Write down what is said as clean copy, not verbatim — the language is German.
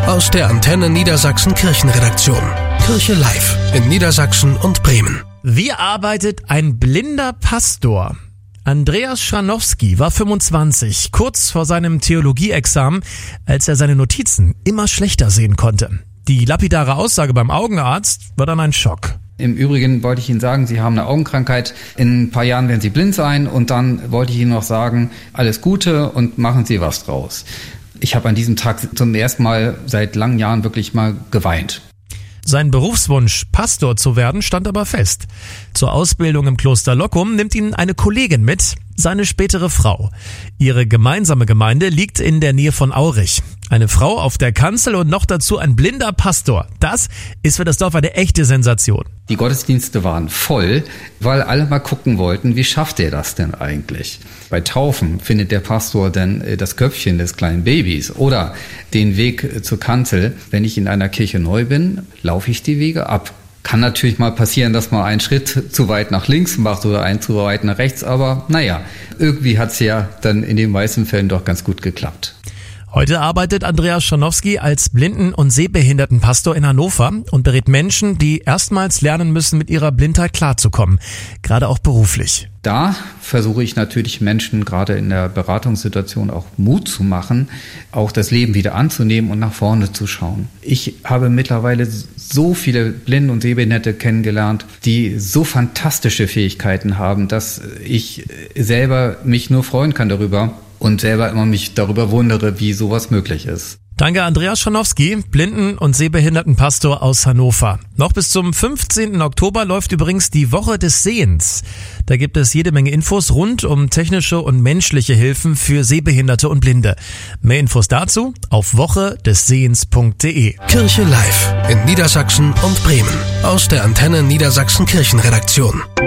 Aus der Antenne Niedersachsen Kirchenredaktion. Kirche live in Niedersachsen und Bremen. Wie arbeitet ein blinder Pastor? Andreas Schranowski war 25, kurz vor seinem Theologieexamen, als er seine Notizen immer schlechter sehen konnte. Die lapidare Aussage beim Augenarzt war dann ein Schock. Im Übrigen wollte ich Ihnen sagen, Sie haben eine Augenkrankheit, in ein paar Jahren werden Sie blind sein und dann wollte ich Ihnen noch sagen, alles Gute und machen Sie was draus. Ich habe an diesem Tag zum ersten Mal seit langen Jahren wirklich mal geweint. Sein Berufswunsch, Pastor zu werden, stand aber fest. Zur Ausbildung im Kloster Loccum nimmt ihn eine Kollegin mit, seine spätere Frau. Ihre gemeinsame Gemeinde liegt in der Nähe von Aurich. Eine Frau auf der Kanzel und noch dazu ein blinder Pastor. Das ist für das Dorf eine echte Sensation. Die Gottesdienste waren voll, weil alle mal gucken wollten, wie schafft er das denn eigentlich? Bei Taufen findet der Pastor denn das Köpfchen des kleinen Babys oder den Weg zur Kanzel. Wenn ich in einer Kirche neu bin, laufe ich die Wege ab. Kann natürlich mal passieren, dass man einen Schritt zu weit nach links macht oder einen zu weit nach rechts, aber naja, irgendwie hat es ja dann in den meisten Fällen doch ganz gut geklappt. Heute arbeitet Andreas Schranowski als Blinden- und Sehbehindertenpastor in Hannover und berät Menschen, die erstmals lernen müssen, mit ihrer Blindheit klarzukommen, gerade auch beruflich. Da versuche ich natürlich Menschen gerade in der Beratungssituation auch Mut zu machen, auch das Leben wieder anzunehmen und nach vorne zu schauen. Ich habe mittlerweile so viele Blinde und Sehbehinderte kennengelernt, die so fantastische Fähigkeiten haben, dass ich selber mich nur freuen kann darüber und selber immer mich darüber wundere, wie sowas möglich ist. Danke Andreas Schranowski, Blinden- und Sehbehindertenpastor aus Hannover. Noch bis zum 15. Oktober läuft übrigens die Woche des Sehens. Da gibt es jede Menge Infos rund um technische und menschliche Hilfen für Sehbehinderte und Blinde. Mehr Infos dazu auf wochedessehens.de. Kirche live in Niedersachsen und Bremen. Aus der Antenne Niedersachsen Kirchenredaktion.